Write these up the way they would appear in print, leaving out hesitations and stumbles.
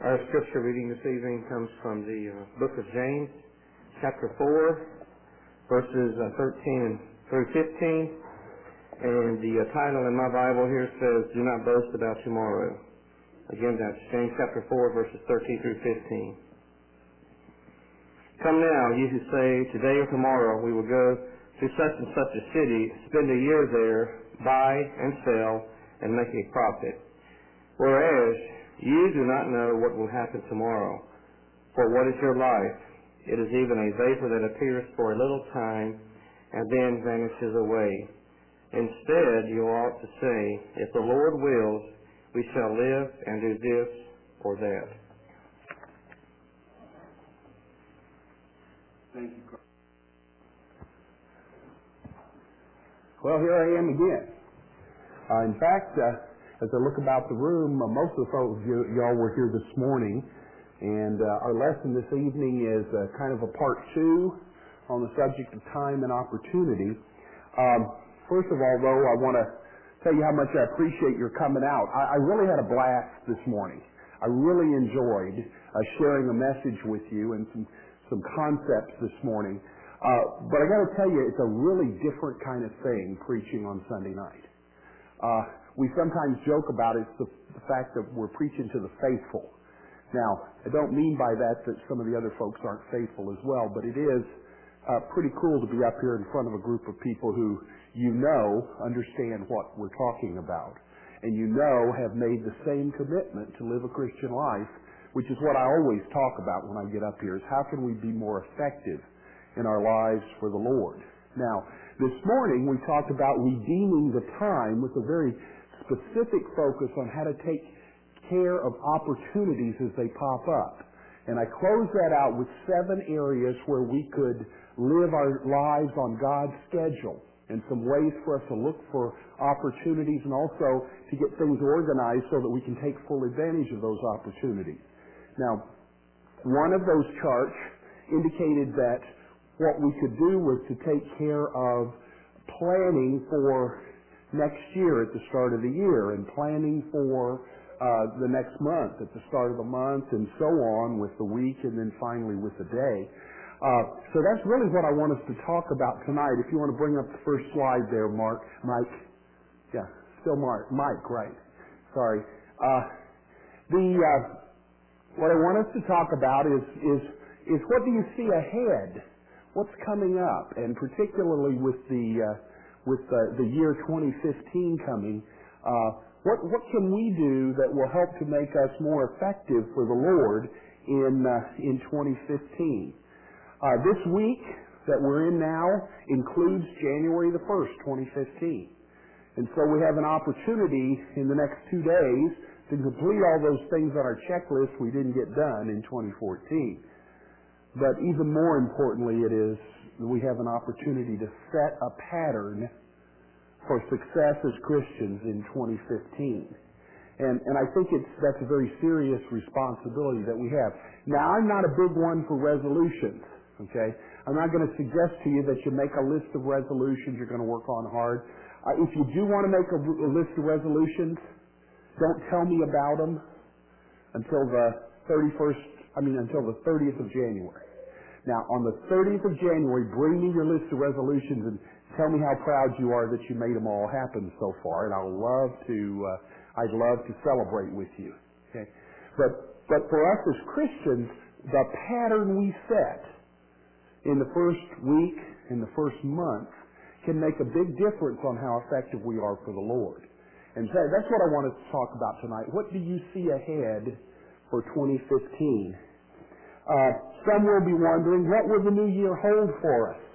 Our scripture reading this evening comes from the book of James, chapter 4, verses 13 through 15. And the title in my Bible here says, "Do not boast about tomorrow." Again, that's James chapter 4, verses 13 through 15. "Come now, you who say, today or tomorrow we will go to such and such a city, spend a year there, buy and sell, and make a profit. Whereas you do not know what will happen tomorrow. For what is your life? It is even a vapor that appears for a little time and then vanishes away. Instead, you ought to say, if the Lord wills, we shall live and do this or that." Thank you, Carl. Well, here I am again. In fact, as I look about the room, most of the folks, y'all were here this morning, and our lesson this evening is kind of a part 2 on the subject of time and opportunity. First of all, though, I want to tell you how much I appreciate your coming out. I really had a blast this morning. I really enjoyed sharing a message with you and some concepts this morning. But I got to tell you, it's a really different kind of thing, preaching on Sunday night. We sometimes joke about it, the fact that we're preaching to the faithful. Now, I don't mean by that some of the other folks aren't faithful as well, but it is pretty cool to be up here in front of a group of people who understand what we're talking about, and have made the same commitment to live a Christian life, which is what I always talk about when I get up here, is how can we be more effective in our lives for the Lord. Now, this morning we talked about redeeming the time with a very specific focus on how to take care of opportunities as they pop up. And I closed that out with 7 areas where we could live our lives on God's schedule, and some ways for us to look for opportunities and also to get things organized so that we can take full advantage of those opportunities. Now, one of those charts indicated that what we could do was to take care of planning for next year at the start of the year, and planning for the next month at the start of the month, and so on with the week, and then finally with the day. So that's really what I want us to talk about tonight. If you want to bring up the first slide there, Mike. Yeah, still Mike, right. Sorry. What I want us to talk about is what do you see ahead? What's coming up? And particularly with the year 2015 coming, what can we do that will help to make us more effective for the Lord in 2015? This week that we're in now includes January the 1st, 2015. And so we have an opportunity in the next 2 days to complete all those things on our checklist we didn't get done in 2014. But even more importantly, it is we have an opportunity to set a pattern for success as Christians in 2015. And I think that's a very serious responsibility that we have. Now, I'm not a big one for resolutions, okay? I'm not going to suggest to you that you make a list of resolutions you're going to work on hard. If you do want to make a list of resolutions, don't tell me about them until the 30th of January. Now, on the 30th of January, bring me your list of resolutions and tell me how proud you are that you made them all happen so far, and I'd love to celebrate with you. Okay, but for us as Christians, the pattern we set in the first week, in the first month, can make a big difference on how effective we are for the Lord. And so that's what I want us to talk about tonight. What do you see ahead for 2015? Some will be wondering, what will the new year hold for us?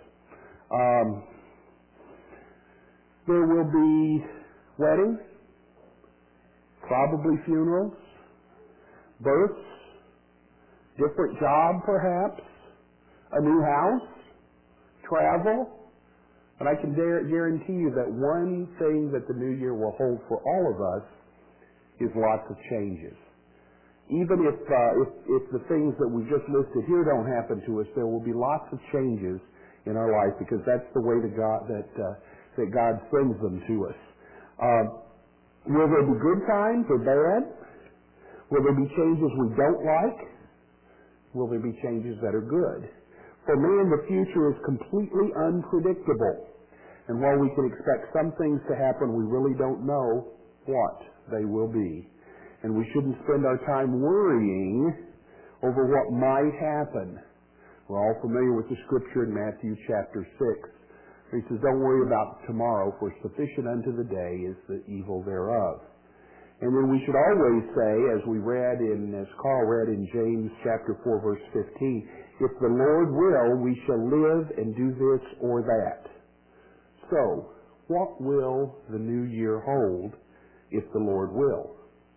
There will be weddings, probably funerals, births, different job perhaps, a new house, travel. But I can guarantee you that one thing that the new year will hold for all of us is lots of changes. Even if the things that we just listed here don't happen to us, there will be lots of changes in our life, because that's the way that God sends them to us. Will there be good times or bad? Will there be changes we don't like? Will there be changes that are good? For man, the future is completely unpredictable. And while we can expect some things to happen, we really don't know what they will be. And we shouldn't spend our time worrying over what might happen. We're all familiar with the scripture in Matthew chapter 6. He says, don't worry about tomorrow, for sufficient unto the day is the evil thereof. And then we should always say, as Carl read in James chapter 4, verse 15, if the Lord will, we shall live and do this or that. So, what will the new year hold if the Lord will?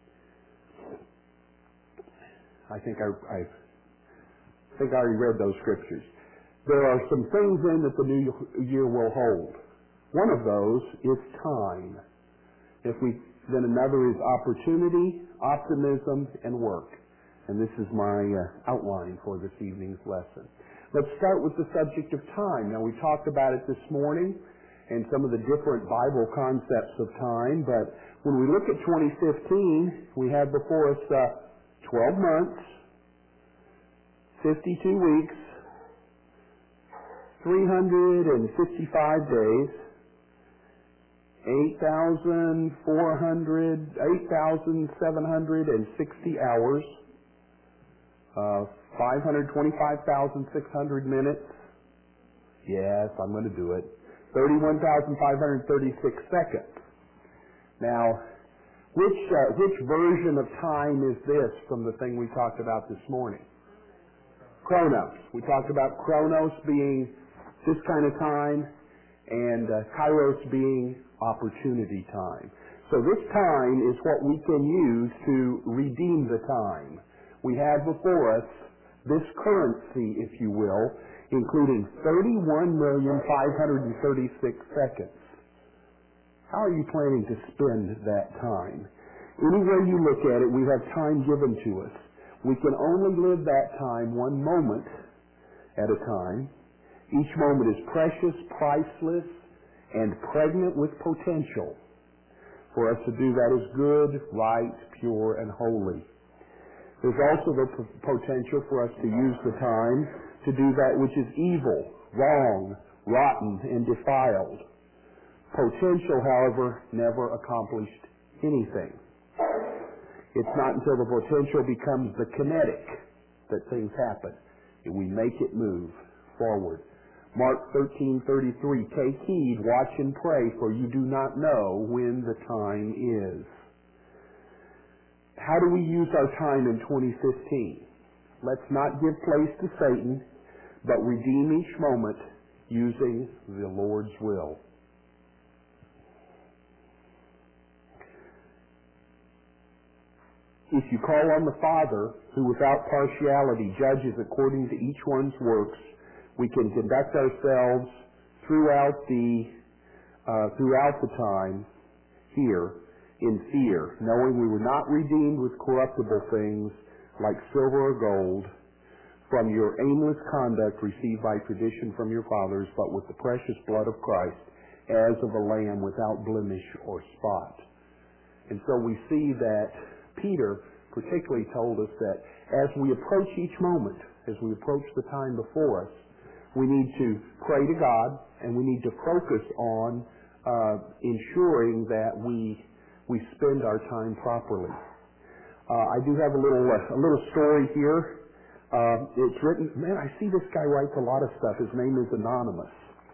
I think I already read those scriptures. There are some things then that the new year will hold. One of those is time. Then another is opportunity, optimism, and work. And this is my outline for this evening's lesson. Let's start with the subject of time. Now, we talked about it this morning and some of the different Bible concepts of time, but when we look at 2015, we have before us 12 months, 52 weeks, 355 days, 8,760 hours, 525,600 minutes. Yes, I'm going to do it. 31,536 seconds. Now, which version of time is this from the thing we talked about this morning? Chronos. We talked about Chronos being this kind of time, and Kairos being opportunity time. So this time is what we can use to redeem the time. We have before us this currency, if you will, including 31,536 seconds. How are you planning to spend that time? Any way you look at it, we have time given to us. We can only live that time one moment at a time. Each moment is precious, priceless, and pregnant with potential for us to do that is good, right, pure, and holy. There's also the potential for us to use the time to do that which is evil, wrong, rotten, and defiled. Potential, however, never accomplished anything. It's not until the potential becomes the kinetic that things happen, and we make it move forward. Mark 13:33, take heed, watch and pray, for you do not know when the time is. How do we use our time in 2015? Let's not give place to Satan, but redeem each moment using the Lord's will. If you call on the Father, who without partiality judges according to each one's works, we can conduct ourselves throughout the time here in fear, knowing we were not redeemed with corruptible things like silver or gold from your aimless conduct received by tradition from your fathers, but with the precious blood of Christ, as of a lamb without blemish or spot. And so we see that Peter particularly told us that as we approach each moment, as we approach the time before us, we need to pray to God, and we need to focus on ensuring that we spend our time properly. I do have a little story here. It's written. Man, I see this guy writes a lot of stuff. His name is Anonymous.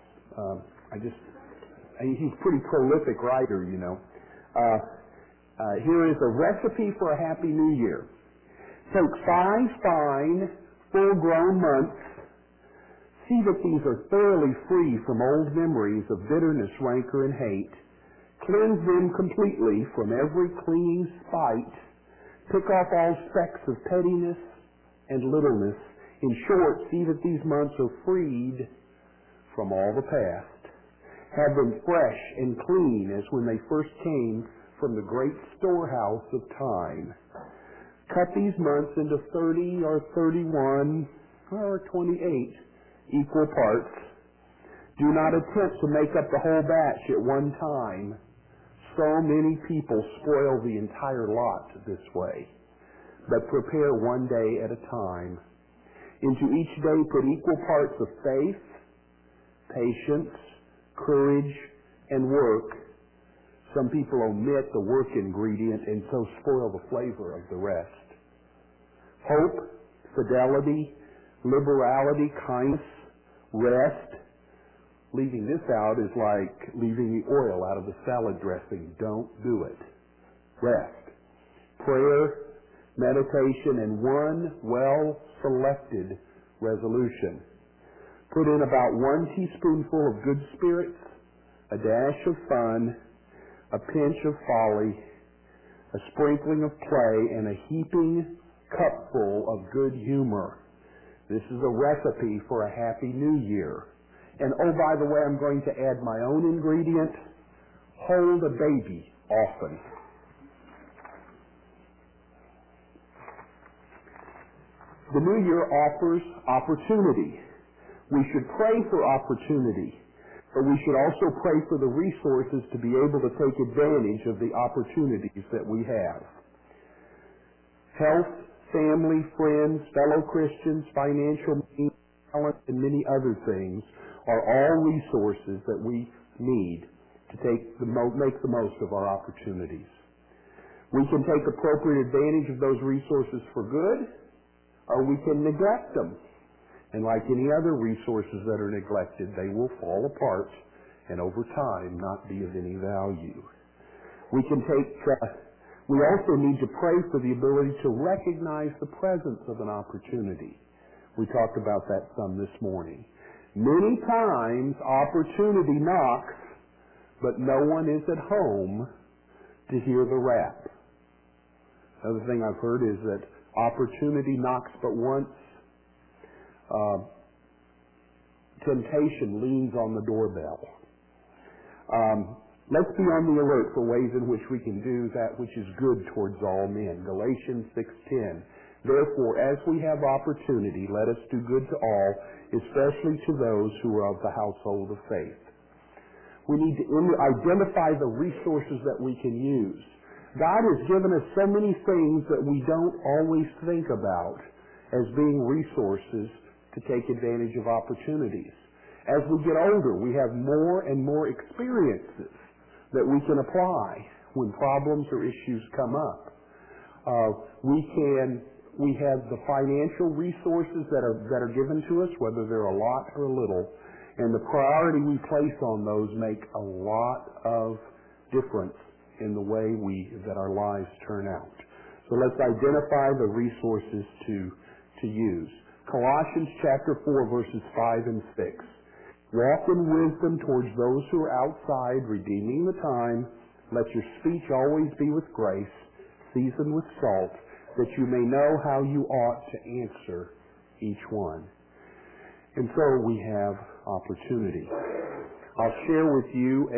He's a pretty prolific writer, you know. Here is a recipe for a happy New Year. Take 5 fine, full-grown months. See that these are thoroughly free from old memories of bitterness, rancor, and hate. Cleanse them completely from every clinging spite. Pick off all specks of pettiness and littleness. In short, see that these months are freed from all the past. Have them fresh and clean as when they first came from the great storehouse of time. Cut these months into 30 or 31 or 28 equal parts. Do not attempt to make up the whole batch at one time. So many people spoil the entire lot this way. but prepare one day at a time. Into each day put equal parts of faith, patience, courage, and work. Some people omit the work ingredient and so spoil the flavor of the rest. Hope, fidelity, liberality, kindness, rest. Leaving this out is like leaving the oil out of the salad dressing. Don't do it. Rest. Prayer, meditation, and one well-selected resolution. Put in about 1 teaspoonful of good spirits, a dash of fun, a pinch of folly, a sprinkling of play, and a heaping cupful of good humor. This is a recipe for a happy new year. And oh, by the way, I'm going to add my own ingredient. Hold a baby often. The new year offers opportunity. We should pray for opportunity, but we should also pray for the resources to be able to take advantage of the opportunities that we have. Health, family, friends, fellow Christians, financial means, talent, and many other things are all resources that we need to make the most of our opportunities. We can take appropriate advantage of those resources for good, or we can neglect them. And like any other resources that are neglected, they will fall apart and over time not be of any value. We also need to pray for the ability to recognize the presence of an opportunity. We talked about that some this morning. Many times opportunity knocks, but no one is at home to hear the rap. Another thing I've heard is that opportunity knocks but once. Temptation leans on the doorbell. Let's be on the alert for ways in which we can do that which is good towards all men. Galatians 6:10. Therefore, as we have opportunity, let us do good to all, especially to those who are of the household of faith. We need to identify the resources that we can use. God has given us so many things that we don't always think about as being resources to take advantage of opportunities. As we get older, we have more and more experiences that we can apply when problems or issues come up. We have the financial resources that are given to us, whether they're a lot or a little, and the priority we place on those make a lot of difference in the way that our lives turn out. So let's identify the resources to use. Colossians chapter 4, verses 5 and 6. Walk in wisdom towards those who are outside, redeeming the time. Let your speech always be with grace, seasoned with salt, that you may know how you ought to answer each one. And so we have opportunity. I'll share with you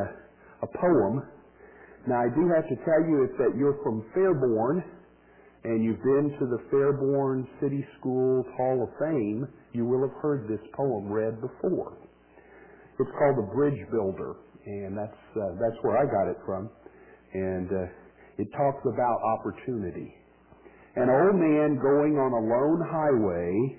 a poem. Now, I do have to tell you, if that you're from Fairborn and you've been to the Fairborn City Schools Hall of Fame, you will have heard this poem read before. It's called The Bridge Builder, and that's where I got it from. And it talks about opportunity. An old man going on a lone highway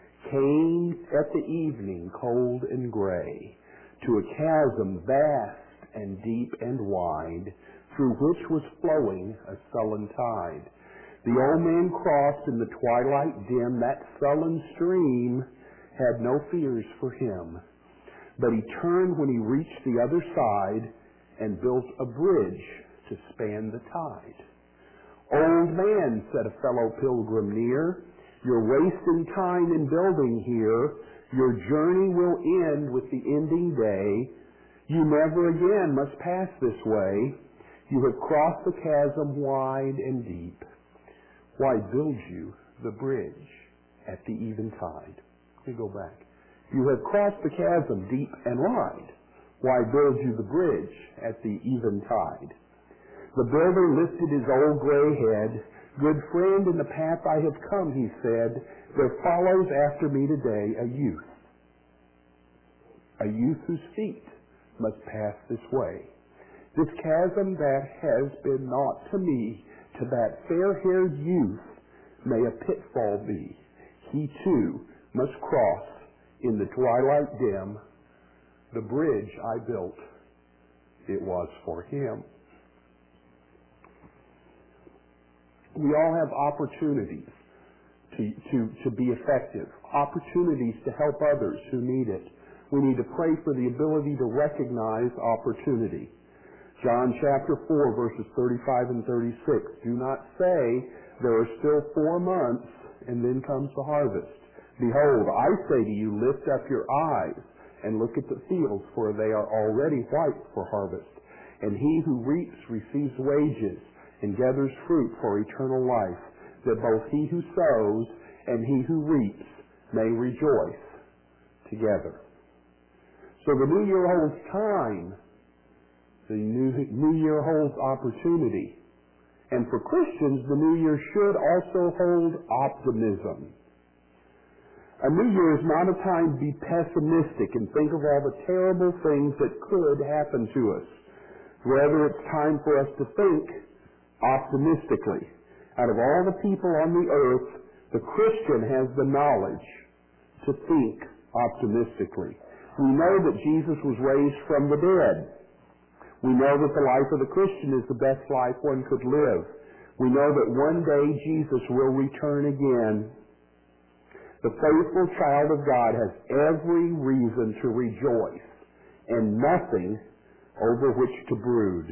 came at the evening, cold and gray, to a chasm vast and deep and wide, through which was flowing a sullen tide. The old man crossed in the twilight dim. That sullen stream had no fears for him. But he turned when he reached the other side and built a bridge to span the tide. Old man, said a fellow pilgrim near, you're wasting time in building here. Your journey will end with the ending day. You never again must pass this way. You have crossed the chasm wide and deep. Why build you the bridge at the eventide? Let me go back. You have crossed the chasm deep and wide. Why build you the bridge at the eventide? The builder lifted his old gray head. Good friend, in the path I have come, he said, there follows after me today a youth whose feet must pass this way. This chasm that has been naught to me, to that fair-haired youth, may a pitfall be. He too must cross in the twilight dim the bridge I built. It was for him. We all have opportunities to be effective, opportunities to help others who need it. We need to pray for the ability to recognize opportunity. John chapter 4, verses 35 and 36. Do not say, there are still 4 months, and then comes the harvest. Behold, I say to you, lift up your eyes and look at the fields, for they are already white for harvest. And he who reaps receives wages and gathers fruit for eternal life, that both he who sows and he who reaps may rejoice together. So the new year holds time. The new year holds opportunity. And for Christians, the new year should also hold optimism. A new year is not a time to be pessimistic and think of all the terrible things that could happen to us. Rather, it's time for us to think optimistically. Out of all the people on the earth, the Christian has the knowledge to think optimistically. We know that Jesus was raised from the dead. We know that the life of the Christian is the best life one could live. We know that one day Jesus will return again. The faithful child of God has every reason to rejoice and nothing over which to brood.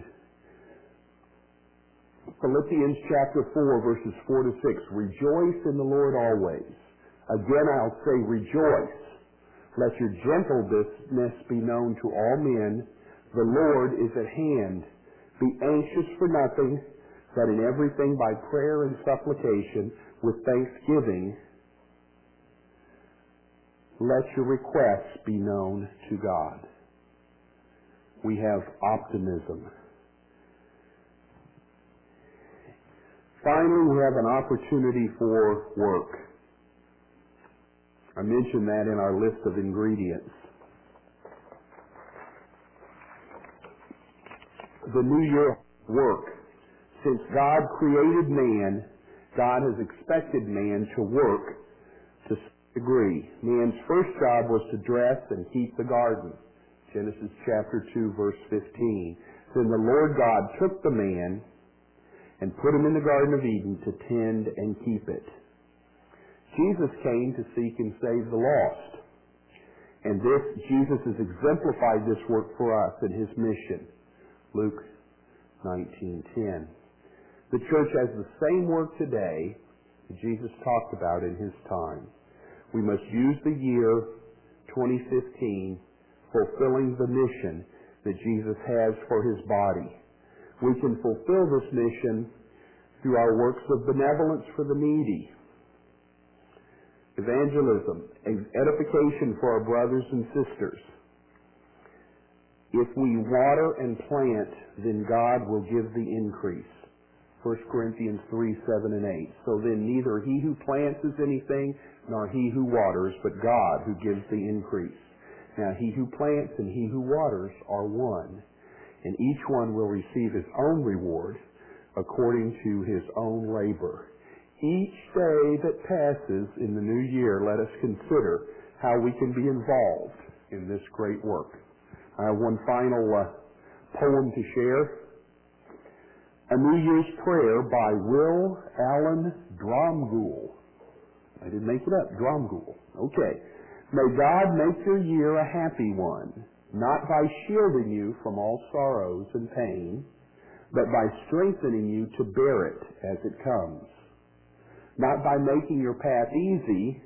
Philippians chapter 4, verses 4 to 6. Rejoice in the Lord always. Again I'll say rejoice. Let your gentleness be known to all men. The Lord is at hand. Be anxious for nothing, but in everything by prayer and supplication with thanksgiving, let your requests be known to God. We have optimism. Finally, we have an opportunity for work. I mentioned that in our list of ingredients. The new year work. Since God created man, God has expected man to work to some degree. Man's first job was to dress and keep the garden. Genesis chapter 2, verse 15. Then the Lord God took the man and put him in the Garden of Eden to tend and keep it. Jesus came to seek and save the lost. And Jesus has exemplified this work for us in his mission. Luke 19:10. The church has the same work today that Jesus talked about in his time. We must use the year 2015 fulfilling the mission that Jesus has for his body. We can fulfill this mission through our works of benevolence for the needy, evangelism, edification for our brothers and sisters. If we water and plant, then God will give the increase. 1 Corinthians 3, 7 and 8. So then neither he who plants is anything, nor he who waters, but God who gives the increase. Now he who plants and he who waters are one, and each one will receive his own reward according to his own labor. Each day that passes in the new year, let us consider how we can be involved in this great work. I have one final poem to share. A New Year's Prayer by Will Allen Dromgoole. I didn't make it up, Dromgoole. Okay. May God make your year a happy one, not by shielding you from all sorrows and pain, but by strengthening you to bear it as it comes. Not by making your path easy,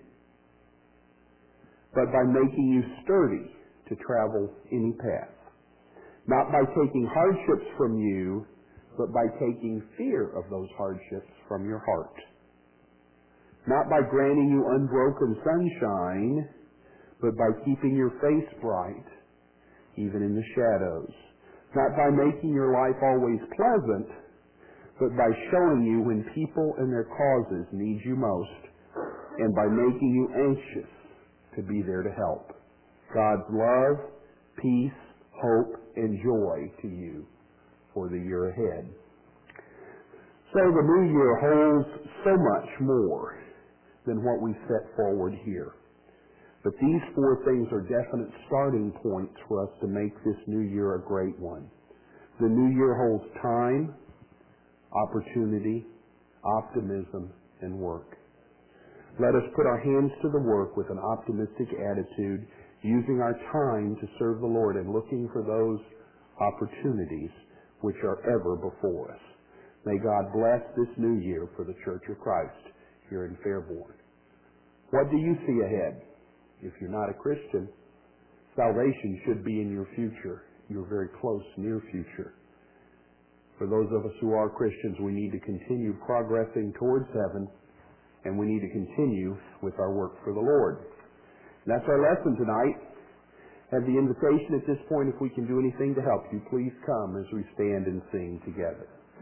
but by making you sturdy to travel any path. Not by taking hardships from you, but by taking fear of those hardships from your heart. Not by granting you unbroken sunshine, but by keeping your face bright, even in the shadows. Not by making your life always pleasant, but by showing you when people and their causes need you most, and by making you anxious to be there to help. God's love, peace, hope, and joy to you for the year ahead. So the new year holds so much more than what we set forward here. But these four things are definite starting points for us to make this new year a great one. The new year holds time, opportunity, optimism, and work. Let us put our hands to the work with an optimistic attitude, using our time to serve the Lord and looking for those opportunities which are ever before us. May God bless this new year for the Church of Christ here in Fairborn. What do you see ahead? If you're not a Christian, salvation should be in your future, your very close, near future. For those of us who are Christians, we need to continue progressing towards heaven, and we need to continue with our work for the Lord. And that's our lesson tonight. Have the invitation at this point, if we can do anything to help you, please come as we stand and sing together.